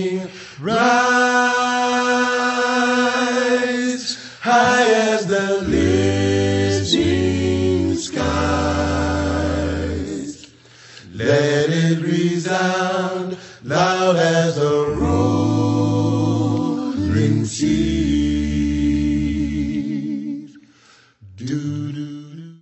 sing. Rise high as the listening skies. Let it resound loud as the rolling sea.